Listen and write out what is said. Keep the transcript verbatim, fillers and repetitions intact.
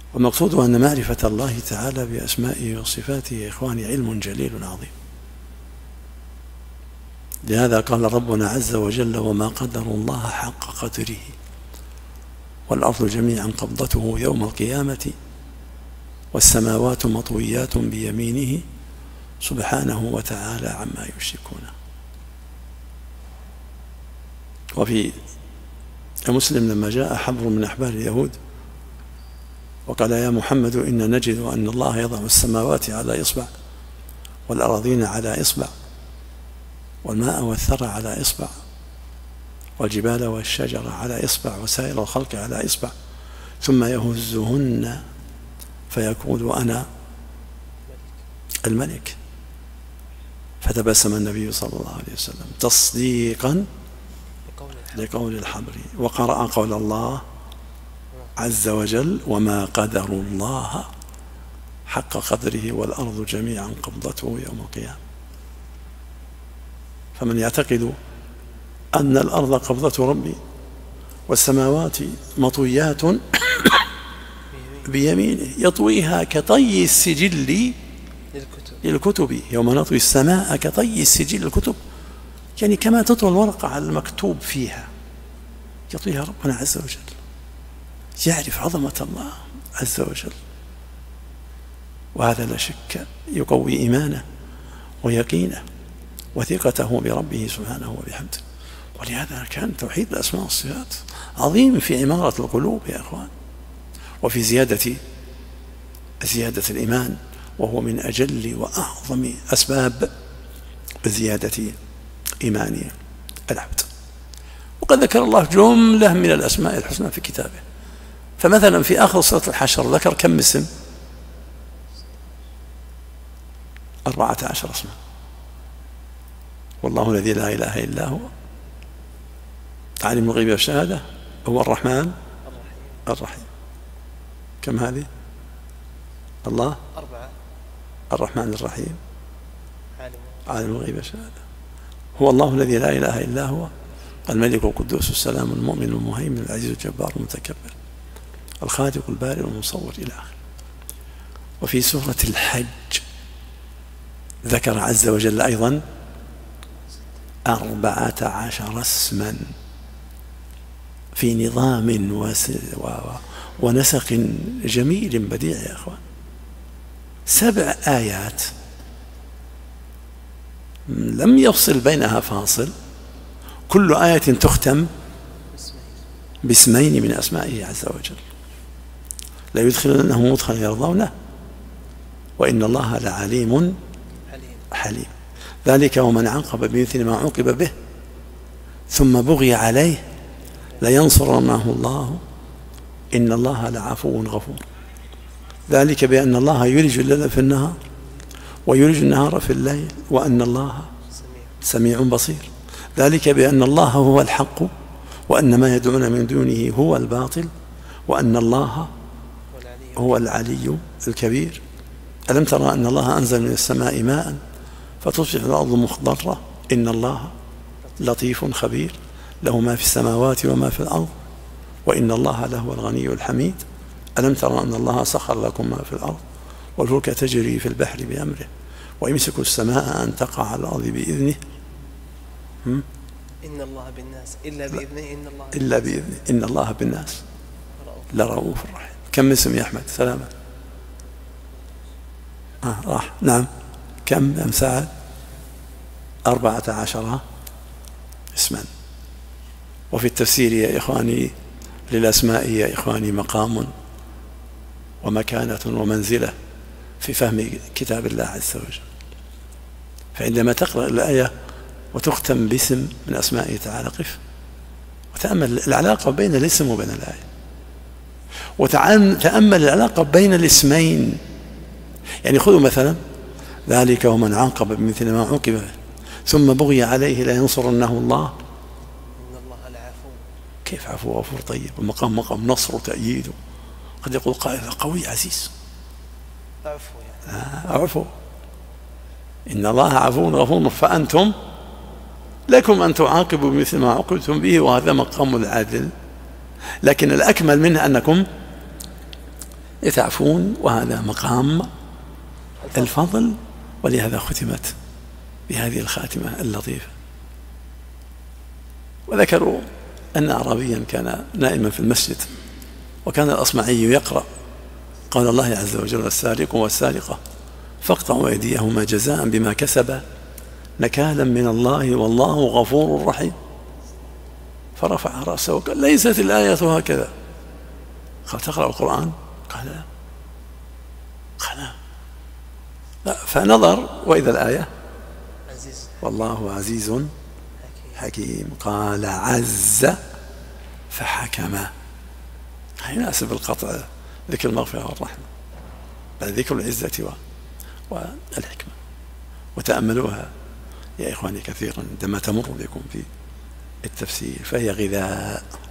والمقصود أن معرفة الله تعالى بأسمائه وصفاته يا إخواني علم جليل عظيم. لهذا قال ربنا عز وجل: وما قدر الله حق قدره والأرض جميعا قبضته يوم القيامة والسماوات مطويات بيمينه سبحانه وتعالى عما يشركون. وفي مسلم لما جاء حبر من أحبار اليهود وقال: يا محمد إنا نجد أن الله يضع السماوات على إصبع والأراضين على إصبع والماء والثرى على إصبع والجبال والشجر على إصبع وسائر الخلق على إصبع ثم يهزهن فيقول أنا الملك. فتبسم النبي صلى الله عليه وسلم تصديقا لقول الحبر وقرأ قول الله عز وجل: وما قدروا الله حق قدره والأرض جميعا قبضته يوم القيامة. فمن يعتقد أن الأرض قبضة ربي والسماوات مطويات بيمينه يطويها كطي السجل للكتب يوم نطوي السماء كطي السجل للكتب، يعني كما تطوي الورقة على المكتوب فيها يطويها ربنا عز وجل. يعرف عظمة الله عز وجل، وهذا لا شك يقوي إيمانه ويقينه وثقته بربه سبحانه وبحمده. ولهذا كان توحيد الأسماء والصفات عظيم في عمارة القلوب يا أخوان، وفي زيادة زيادة الإيمان، وهو من أجل وأعظم أسباب زيادة إيمان العبد. وقد ذكر الله جملة من الأسماء الحسنى في كتابه. فمثلا في آخر سورة الحشر ذكر كم اسم؟ أربعة عشر اسما. والله الذي لا إله إلا هو عالم الغيب والشهادة هو الرحمن الرحيم. كم هذه؟ الله أربعة. الرحمن الرحيم عالم الغيب والشهادة هو الله الذي لا إله إلا هو الملك القدوس السلام المؤمن المهيمن العزيز الجبار المتكبر الخالق البارئ المصور إلى آخره. وفي سورة الحج ذكر عز وجل أيضا أربعة عشر اسما في نظام ونسق جميل بديع يا أخوان. سبع آيات لم يفصل بينها فاصل، كل آية تختم باسمين من أسمائه عز وجل. لا يدخلنه مدخلا يرضونه وإن الله لعليم حليم. ذلك ومن عاقب بمثل ما عوقب به ثم بغي عليه لينصرنه الله إن الله لعفو غفور. ذلك بأن الله يولج الليل في النهار ويولج النهار في الليل وأن الله سميع بصير. ذلك بأن الله هو الحق وأن ما يدعون من دونه هو الباطل وأن الله هو العلي الكبير. ألم ترى أن الله أنزل من السماء ماء فتصبح الأرض مخضرة إن الله لطيف خبير له ما في السماوات وما في الأرض وإن الله لهو الغني الحميد. ألم ترى أن الله سخر لكم ما في الأرض والفلك تجري في البحر بأمره ويمسك السماء أن تقع على الأرض بإذنه هم؟ إن الله بالناس إلا بإذنه إن الله إلا بإذنه إن الله بالناس لرؤوف رحيم. كم اسم يا أحمد؟ سلامة. آه راح. نعم. كم يا مساعد؟ أربعة عشر اسما. وفي التفسير يا إخواني للأسماء يا إخواني مقام ومكانة ومنزلة في فهم كتاب الله عز وجل. فعندما تقرأ الآية وتختم باسم من أسمائه تعالى قف وتأمل العلاقة بين الاسم وبين الآية، وتأمل العلاقة بين الاسمين. يعني خذوا مثلا ذلك ومن عاقب بمثل ما عوقب به ثم بغي عليه لينصرنه الله إن الله لعفو. كيف عفو غفور طيب؟ ومقام مقام نصر وتأييد. قد يقول قائل قوي عزيز عفو يعني. آه عفو. إن الله عفو غفور فأنتم لكم أن تعاقبوا بمثل ما عوقبتم به وهذا مقام العدل. لكن الأكمل منه أنكم يتعفون، وهذا مقام الفضل، ولهذا ختمت بهذه الخاتمة اللطيفة. وذكروا أن أعرابيا كان نائما في المسجد، وكان الأصمعي يقرأ قول الله عز وجل: السارق والسارقة فاقطعوا أيديهما جزاء بما كسبا نكالا من الله والله غفور رحيم. فرفع رأسه وقال: ليست الآية هكذا. قال: تقرأ القرآن؟ قال: لا. قال: لا. فنظر وإذا الآية: والله عزيز حكيم. قال: عز فحكم. يناسب القطع ذكر المغفرة والرحمة، بل ذكر العزة والحكمة. وتأملوها يا إخواني كثيرا عندما تمر بكم في التفسير، فهي غذاء